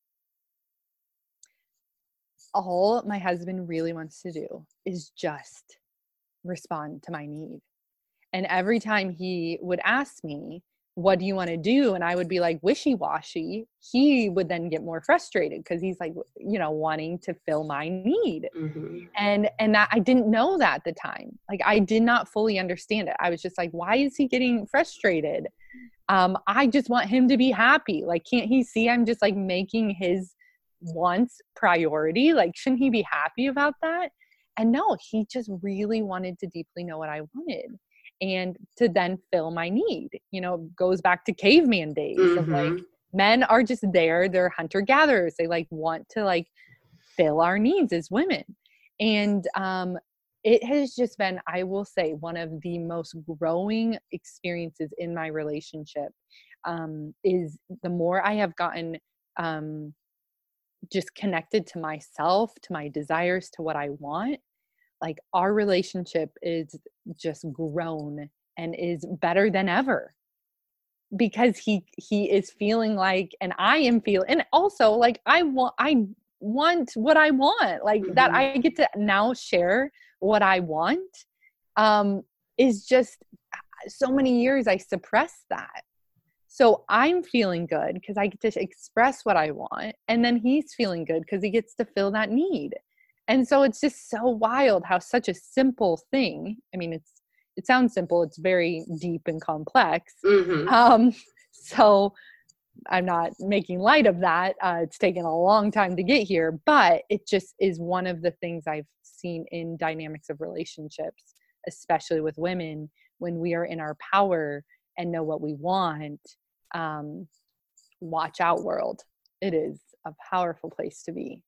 all my husband really wants to do is just respond to my need. And every time he would ask me, what do you want to do? And I would be like wishy-washy. He would then get more frustrated, because he's like, you know, wanting to fill my need. Mm-hmm. And, and that, I didn't know that at the time. Like I did not fully understand it. I was just like, why is he getting frustrated? Um, I just want him to be happy. Like, can't he see I'm just like making his wants priority? Like, shouldn't he be happy about that? And no, he just really wanted to deeply know what I wanted, and to then fill my need. You know, goes back to caveman days mm-hmm. of like, men are just there. They're hunter gatherers. They like want to like fill our needs as women. And um, it has just been, I will say, one of the most growing experiences in my relationship um, is the more I have gotten um, just connected to myself, to my desires, to what I want. Like our relationship is just grown and is better than ever, because he, he is feeling like, and I am feeling, and also like, I want, I want what I want, like mm-hmm. that I get to now share what I want, um, is just so many years I suppressed that. So I'm feeling good because I get to express what I want. And then he's feeling good because he gets to fill that need. And so it's just so wild how such a simple thing, I mean, it's, it sounds simple. It's very deep and complex. Mm-hmm. Um, so I'm not making light of that. Uh, it's taken a long time to get here, but it just is one of the things I've seen in dynamics of relationships, especially with women, when we are in our power and know what we want. Um, watch out, world. It is a powerful place to be.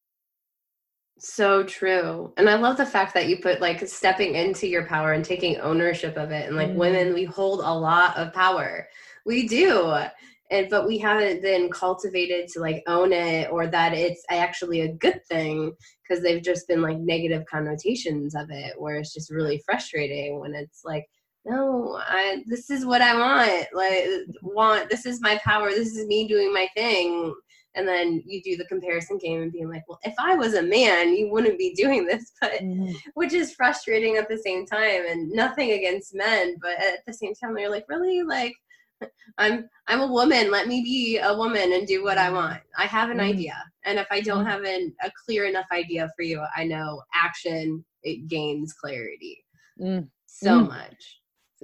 So true. And I love the fact that you put like stepping into your power and taking ownership of it. And like mm. women, we hold a lot of power. We do. And, but we haven't been cultivated to like own it, or that it's actually a good thing, because they've just been like negative connotations of it, where it's just really frustrating when it's like, no, I, this is what I want. Like want, this is my power. This is me doing my thing. And then you do the comparison game and being like, well, if I was a man, you wouldn't be doing this, but mm-hmm. which is frustrating at the same time, and nothing against men, but at the same time, you're like, really? Like, I'm, I'm a woman. Let me be a woman and do what I want. I have an mm-hmm. idea. And if I don't mm-hmm. have an, a clear enough idea for you, I know action, it gains clarity mm-hmm. so much.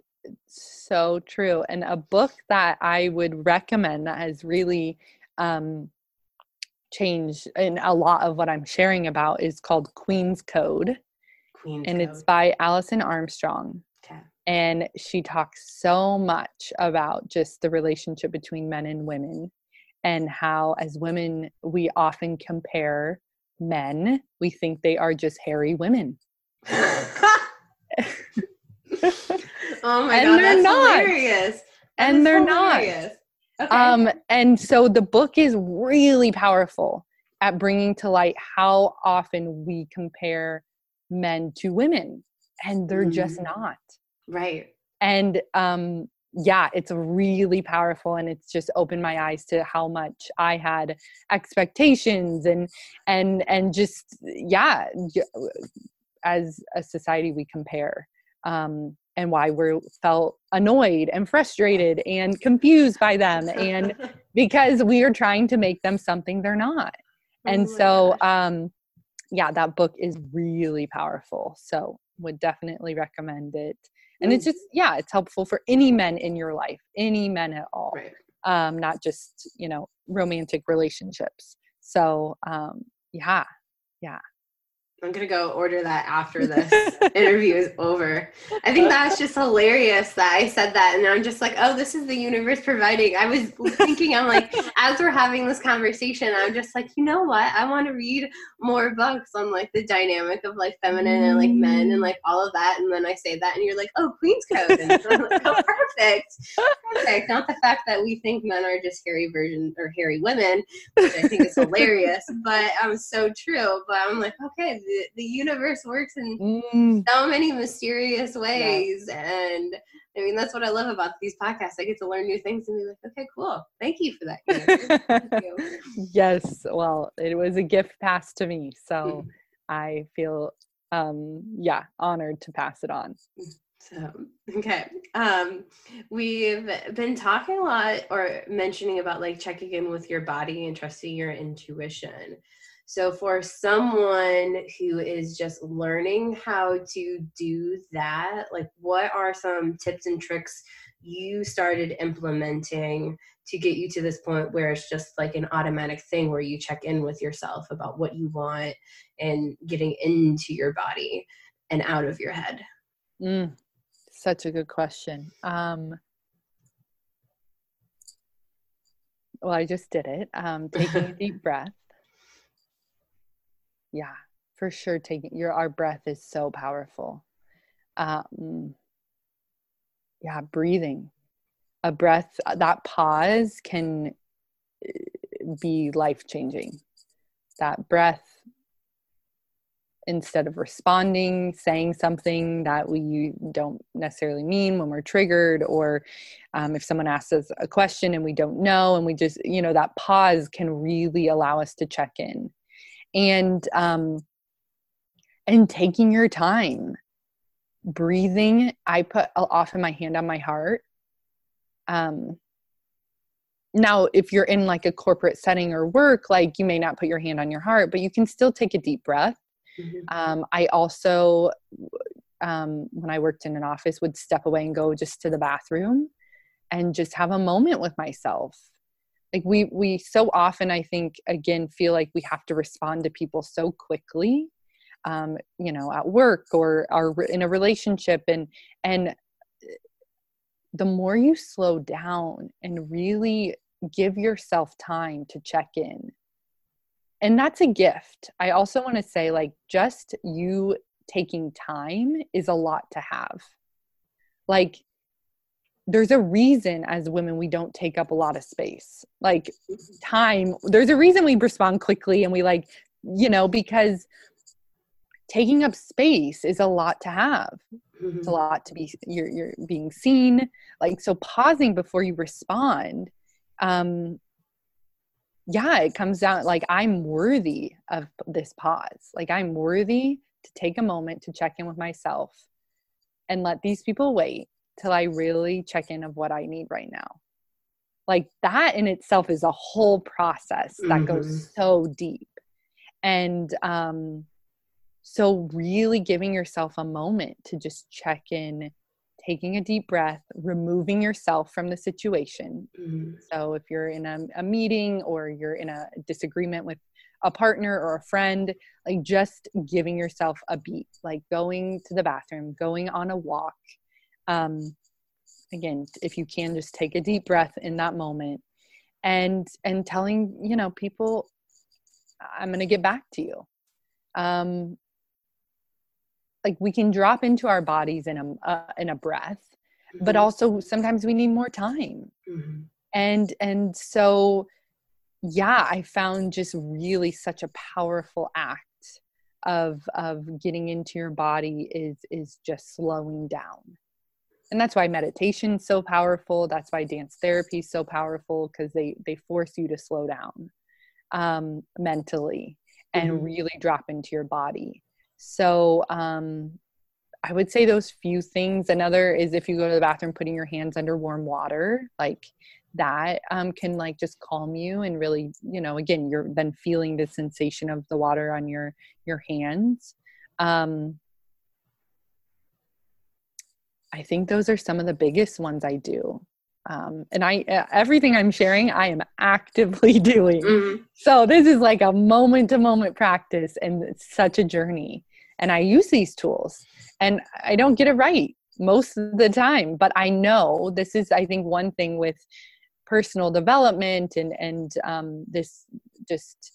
So true. And a book that I would recommend that has really, um, change in a lot of what I'm sharing about is called Queen's Code. Queen's and Code. It's by Alison Armstrong. Okay. And she talks so much about just the relationship between men and women, and how as women, we often compare men. We think they are just hairy women. Oh my and God, they're that's not. hilarious. That and they're hilarious. not. Okay. Um, and so the book is really powerful at bringing to light how often we compare men to women, and they're mm. just not. Right. And, um, yeah, it's really powerful, and it's just opened my eyes to how much I had expectations and, and, and just, yeah, as a society we compare. Um, and why we felt annoyed and frustrated and confused by them. And because we are trying to make them something they're not. And oh so, um, yeah, that book is really powerful. So would definitely recommend it. And mm. it's just, yeah, it's helpful for any men in your life, any men at all, right. um, not just, you know, romantic relationships. So, um, yeah, yeah. I'm going to go order that after this interview is over. I think that's just hilarious that I said that. And I'm just like, oh, this is the universe providing. I was thinking, I'm like, as we're having this conversation, I'm just like, you know what? I want to read more books on like the dynamic of like feminine and like men and like all of that. And then I say that and you're like, oh, Queen's Code. And I'm like, oh, perfect. Perfect. Not the fact that we think men are just hairy versions or hairy women, which I think is hilarious, but um, so true. But I'm like, okay, the, the universe works in mm. so many mysterious ways. Yeah. And I mean, that's what I love about these podcasts. I get to learn new things and be like, okay, cool. Thank you for that. Thank you. Yes. Well, it was a gift passed to me. So mm. I feel, um, yeah, honored to pass it on. So, okay. Um, we've been talking a lot or mentioning about like checking in with your body and trusting your intuition. So for someone who is just learning how to do that, like what are some tips and tricks you started implementing to get you to this point where it's just like an automatic thing where you check in with yourself about what you want and getting into your body and out of your head? Mm, such a good question. Um, well, I just did it. Um, taking a deep breath. Yeah, for sure. Taking your, our breath is so powerful. Um, yeah, breathing. A breath, that pause can be life-changing. That breath, instead of responding, saying something that we don't necessarily mean when we're triggered, or um, if someone asks us a question and we don't know, and we just, you know, that pause can really allow us to check in. And, um, and taking your time, breathing. I put often my hand on my heart. Um, now, if you're in like a corporate setting or work, like you may not put your hand on your heart, but you can still take a deep breath. Mm-hmm. Um, I also, um, when I worked in an office, would step away and go just to the bathroom and just have a moment with myself. Like we, we so often, I think, again, feel like we have to respond to people so quickly, um, you know, at work or are in a relationship. And, and the more you slow down and really give yourself time to check in, and that's a gift. I also want to say, like, just you taking time is a lot to have. Like, there's a reason as women, we don't take up a lot of space. Like time, there's a reason we respond quickly and we like, you know, because taking up space is a lot to have. Mm-hmm. It's a lot to be, you're, you're being seen. Like, so pausing before you respond, um, yeah, it comes down like, I'm worthy of this pause. Like I'm worthy to take a moment to check in with myself and let these people wait till I really check in of what I need right now. Like that in itself is a whole process that mm-hmm. goes so deep. And um, so really giving yourself a moment to just check in, taking a deep breath, removing yourself from the situation. Mm-hmm. So if you're in a, a meeting or you're in a disagreement with a partner or a friend, like just giving yourself a beat, like going to the bathroom, going on a walk. Um, again, if you can, just take a deep breath in that moment and, and telling, you know, people, I'm going to get back to you. Um, like we can drop into our bodies in a, uh, in a breath, mm-hmm. but also sometimes we need more time. Mm-hmm. And, and so, yeah, I found just really such a powerful act of, of getting into your body is, is just slowing down. And that's why meditation is so powerful. That's why dance therapy is so powerful, because they, they force you to slow down um, mentally and mm-hmm. really drop into your body. So um, I would say those few things. Another is if you go to the bathroom, putting your hands under warm water, like that um, can like just calm you and really, you know, again, you're then feeling the sensation of the water on your, your hands. Um, I think those are some of the biggest ones I do. Um, and I, uh, everything I'm sharing, I am actively doing. Mm-hmm. So this is like a moment to moment practice, and it's such a journey. And I use these tools, and I don't get it right most of the time, but I know this is, I think, one thing with personal development and, and, um, this just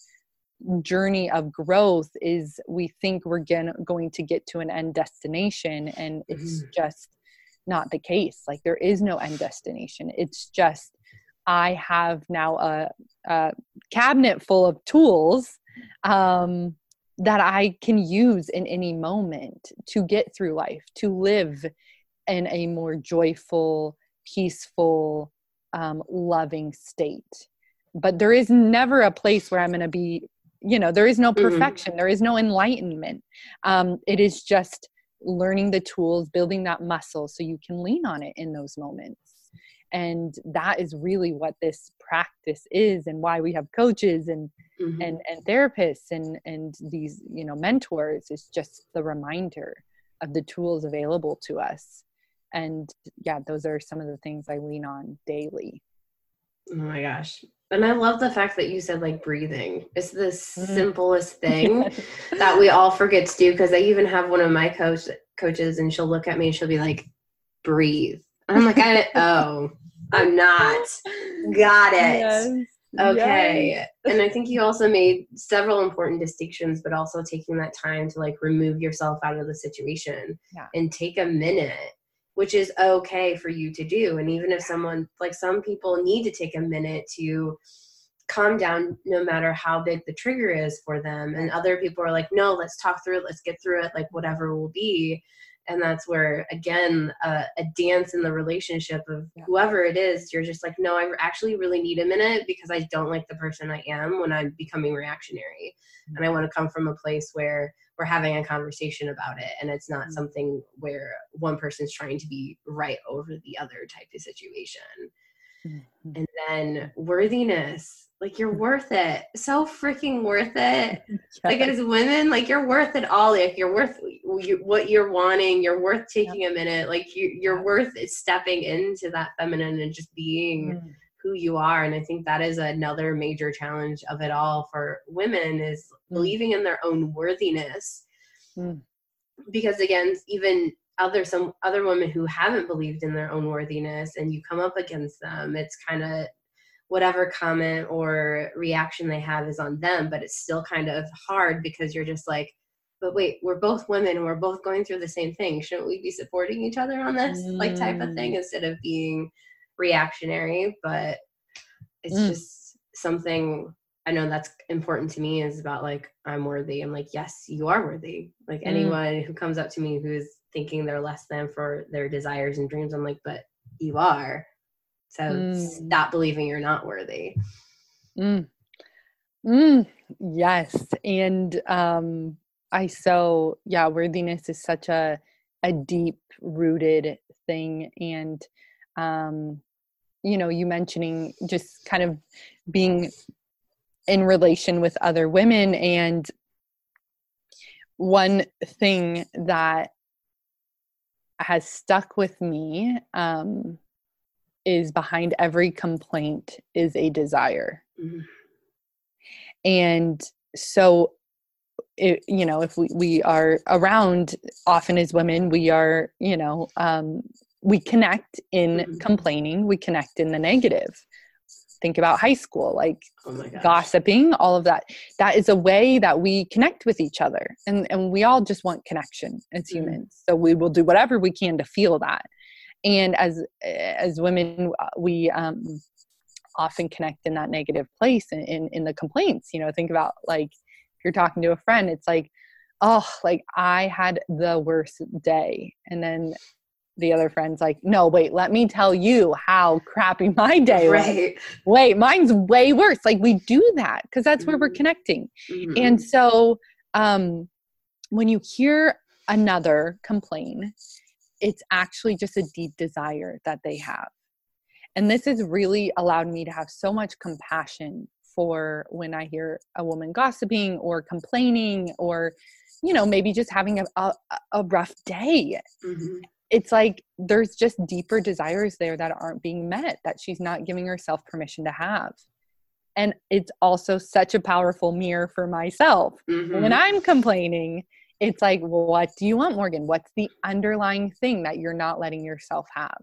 journey of growth is we think we're gonna, going to get to an end destination, and it's mm-hmm. just not the case. Like there is no end destination. It's just, I have now a, a cabinet full of tools um, that I can use in any moment to get through life, to live in a more joyful, peaceful, um, loving state. But there is never a place where I'm going to be, you know, there is no perfection. Mm-hmm. There is no enlightenment. Um, it is just learning the tools, building that muscle so you can lean on it in those moments. And that is really what this practice is, and why we have coaches and mm-hmm. and and therapists and and these, you know, mentors, is just the reminder of the tools available to us. And yeah, those are some of the things I lean on daily. Oh my gosh. And I love the fact that you said like breathing. It's the simplest thing that we all forget to do. Because I even have one of my coach coaches, and she'll look at me and she'll be like, breathe. And I'm like, I, oh, I'm not. Got it. Yes. Okay. Yes. And I think you also made several important distinctions, but also taking that time to like remove yourself out of the situation yeah. and take a minute, which is okay for you to do. And even if someone, like some people need to take a minute to calm down, no matter how big the trigger is for them. And other people are like, no, let's talk through it. Let's get through it. Like whatever will be. And that's where, again, uh, a dance in the relationship of whoever it is, you're just like, no, I actually really need a minute because I don't like the person I am when I'm becoming reactionary. Mm-hmm. And I want to come from a place where we're having a conversation about it. And it's not mm-hmm. something where one person's trying to be right over the other type of situation. Mm-hmm. And then worthiness, like you're worth it. So freaking worth it. Yes. Like as women, like you're worth it all. Like you're worth you, what you're wanting. You're worth taking yep. a minute. Like you, you're yep. worth stepping into that feminine and just being mm. who you are. And I think that is another major challenge of it all for women is mm. believing in their own worthiness. Mm. Because again, even other some other women who haven't believed in their own worthiness, and you come up against them, it's kind of whatever comment or reaction they have is on them, but it's still kind of hard because you're just like, but wait, we're both women and we're both going through the same thing. Shouldn't we be supporting each other on this mm. like type of thing instead of being reactionary? But it's mm. just something I know that's important to me is about like, I'm worthy. I'm like, yes, you are worthy. Like mm. anyone who comes up to me who's thinking they're less than for their desires and dreams, I'm like, but you are. So mm. stop believing you're not worthy. Mm. Mm. Yes. And um, I so, yeah, worthiness is such a, a deep rooted thing. And, um, you know, you mentioning just kind of being in relation with other women. And one thing that has stuck with me, um, is behind every complaint is a desire. Mm-hmm. And so, it, you know, if we, we are around often as women, we are, you know, um, we connect in mm-hmm. complaining, we connect in the negative. Think about high school, like oh gossiping, all of that. That is a way that we connect with each other. And, and we all just want connection as mm-hmm. humans. So we will do whatever we can to feel that. And as as women, we um, often connect in that negative place in, in, in the complaints. You know, think about like if you're talking to a friend, it's like, oh, like I had the worst day. And then the other friend's like, no, wait, let me tell you how crappy my day was. Right. Wait, mine's way worse. Like we do that because that's mm-hmm. where we're connecting. Mm-hmm. And so um, when you hear another complain, it's actually just a deep desire that they have. And this has really allowed me to have so much compassion for when I hear a woman gossiping or complaining, or, you know, maybe just having a, a, a rough day. Mm-hmm. It's like there's just deeper desires there that aren't being met, that she's not giving herself permission to have. And it's also such a powerful mirror for myself. Mm-hmm. When I'm complaining, it's like, well, what do you want, Morgan? What's the underlying thing that you're not letting yourself have?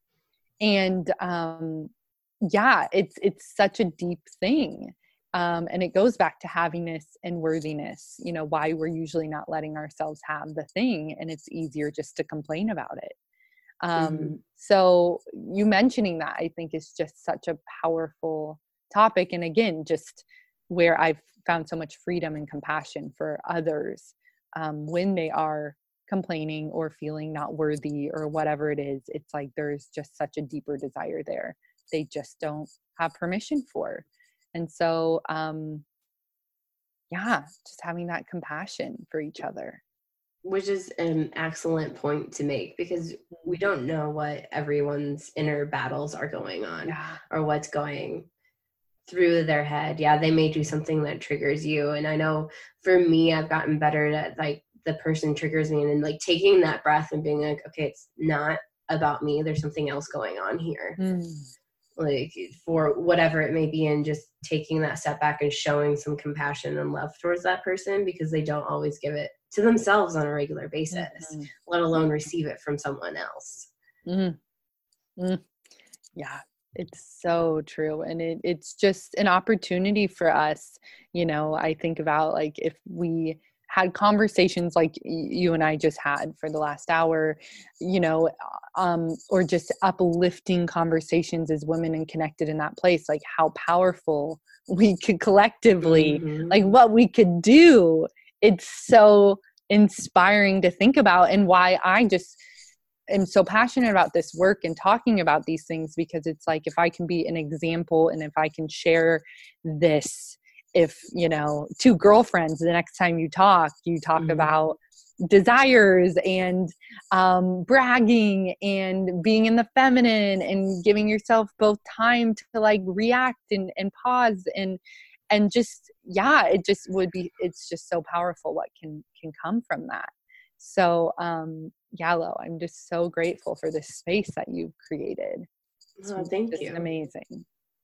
And um, yeah, it's it's such a deep thing. Um, and it goes back to happiness and worthiness, you know, why we're usually not letting ourselves have the thing. And it's easier just to complain about it. Um, mm-hmm. So you mentioning that, I think, is just such a powerful topic. And again, just where I've found so much freedom and compassion for others um, when they are complaining or feeling not worthy or whatever it is. It's like there's just such a deeper desire there they just don't have permission for. And so um yeah, just having that compassion for each other, which is an excellent point to make, because we don't know what everyone's inner battles are going on. Yeah. Or what's going through their head. Yeah, they may do something that triggers you. And I know for me, I've gotten better at, like, the person triggers me, and then like taking that breath and being like, okay, it's not about me. There's something else going on here. Mm. Like, for whatever it may be, and just taking that step back and showing some compassion and love towards that person, because they don't always give it to themselves on a regular basis, mm-hmm. let alone receive it from someone else. Mm-hmm. Mm. Yeah. It's so true. And it, it's just an opportunity for us. You know, I think about, like, if we had conversations like you and I just had for the last hour, you know, um, or just uplifting conversations as women and connected in that place, like how powerful we could collectively, mm-hmm. like what we could do. It's so inspiring to think about, and why I just am so passionate about this work and talking about these things, because it's like, if I can be an example, and if I can share this, if, you know, two girlfriends, the next time you talk, you talk mm-hmm. about desires and um, bragging and being in the feminine and giving yourself both time to like react and, and pause and, and just, yeah, it just would be, it's just so powerful what can, can come from that. So, um, yeah, Lo, I'm just so grateful for this space that you've created. It's oh, thank you. Amazing.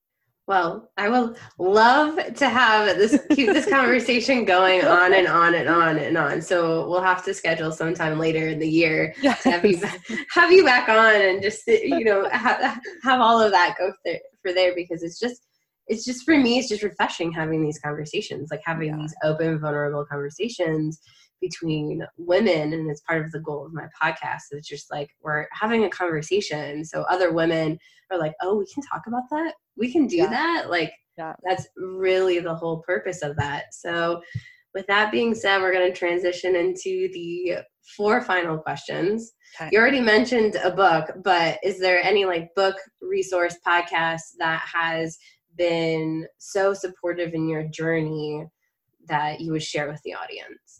Well, I will love to have this, keep this conversation going on and on and on and on. So we'll have to schedule sometime later in the year yes. to have you, have you back on, and just, you know, have, have all of that go th- for there, because it's just, it's just, for me, it's just refreshing having these conversations, like having yeah. these open, vulnerable conversations between women. And it's part of the goal of my podcast. It's just like, we're having a conversation. So other women are like, oh, we can talk about that. We can do yeah. that. Like, yeah. that's really the whole purpose of that. So with that being said, we're going to transition into the four final questions. Okay. You already mentioned a book, but is there any like book, resource, podcast that has been so supportive in your journey that you would share with the audience?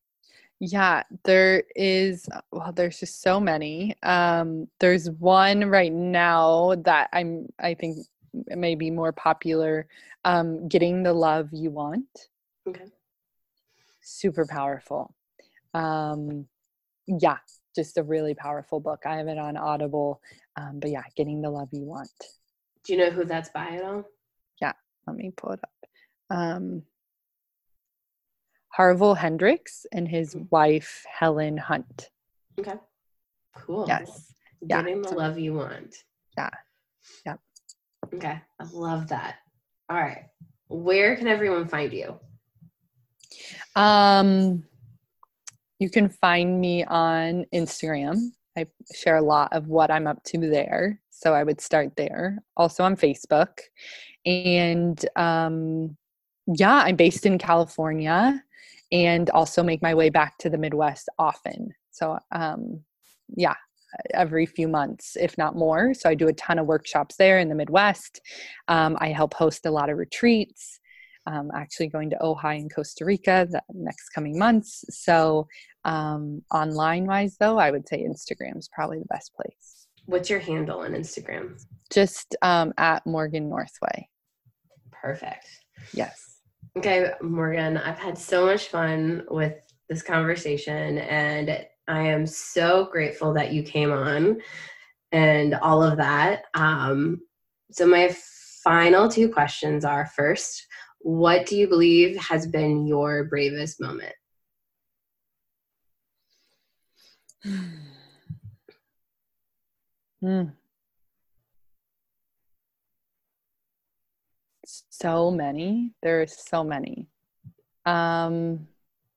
Yeah, there is, well, there's just so many. Um, there's one right now that I'm, I think may be more popular, um, Getting the Love You Want. Okay. Super powerful. Um, yeah, just a really powerful book. I have it on Audible. Um, but yeah, Getting the Love You Want. Do you know who that's by at all? Yeah, let me pull it up. Um, Harville Hendrix and his wife, Helen Hunt. Okay. Cool. Yes. Getting yeah. the Love You Want. Yeah. Yeah. Okay. I love that. All right. Where can everyone find you? Um, you can find me on Instagram. I share a lot of what I'm up to there. So I would start there. Also on Facebook. And um, yeah, I'm based in California, and also make my way back to the Midwest often. So, um, yeah, every few months, if not more. So I do a ton of workshops there in the Midwest. Um, I help host a lot of retreats. um, actually going to Ojai in Costa Rica the next coming months. So um, online wise though, I would say Instagram is probably the best place. What's your handle on Instagram? Just um, at Morgan Northway. Perfect. Yes. Okay, Morgan, I've had so much fun with this conversation, and I am so grateful that you came on and all of that. Um, so my final two questions are, first, what do you believe has been your bravest moment? Hmm. So many. There's so many. Um,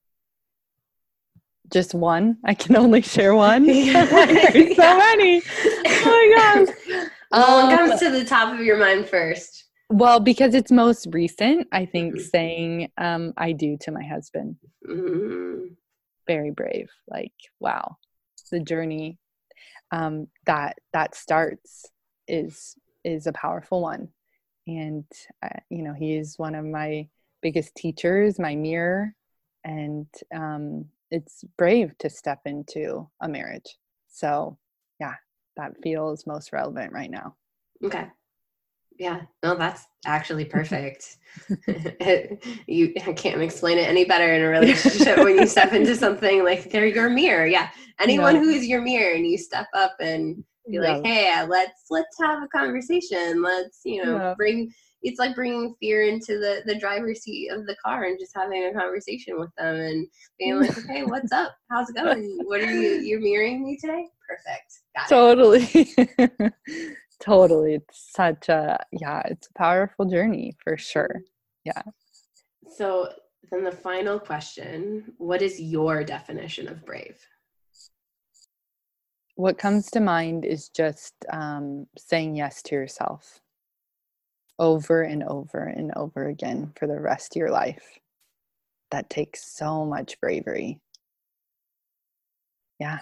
just one. I can only share one. There's so many. Oh my gosh. Well, Um, what comes to the top of your mind first? Well, because it's most recent, I think Mhm. saying um, I do to my husband. Mm-hmm. Very brave. Like, wow. The journey um, that that starts is is a powerful one. And, uh, you know, he is one of my biggest teachers, my mirror. And um, it's brave to step into a marriage. So, yeah, that feels most relevant right now. Okay. Yeah. No, that's actually perfect. you I can't explain it any better in a relationship when you step into something like they're your mirror. Yeah. Anyone Yeah. who is your mirror and you step up and be like, Yeah. hey, let's let's have a conversation. Let's, you know, Yeah. bring it's like bringing fear into the the driver's seat of the car and just having a conversation with them and being like, okay, what's up? How's it going? What are you you're mirroring me today? Perfect. Got it. Totally. Totally. It's such a, yeah, it's a powerful journey for sure. Yeah. So then the final question, what is your definition of brave? What comes to mind is just um, saying yes to yourself over and over and over again for the rest of your life. That takes so much bravery. Yeah.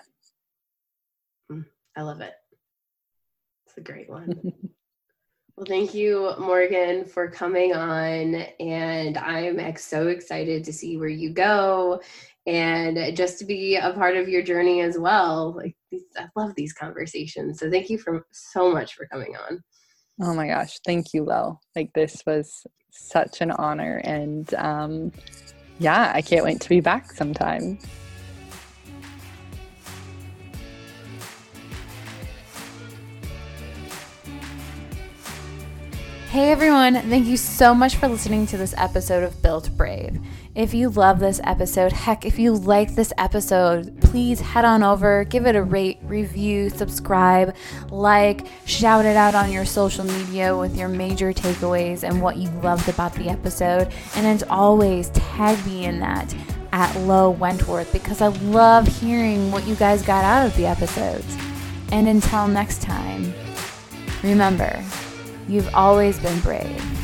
I love it. It's a great one. Well, thank you, Morgan, for coming on. And I'm ex- so excited to see where you go and just to be a part of your journey as well. Like, I love these conversations. So thank you for so much for coming on. Oh my gosh. Thank you, Lo. Like, this was such an honor. And um, yeah, I can't wait to be back sometime. Hey everyone, thank you so much for listening to this episode of Built Brave. If you love this episode, heck, if you like this episode, please head on over, give it a rate, review, subscribe, like, shout it out on your social media with your major takeaways and what you loved about the episode. And as always, tag me in that at Lo Wentworth because I love hearing what you guys got out of the episodes. And until next time, remember, you've always been brave.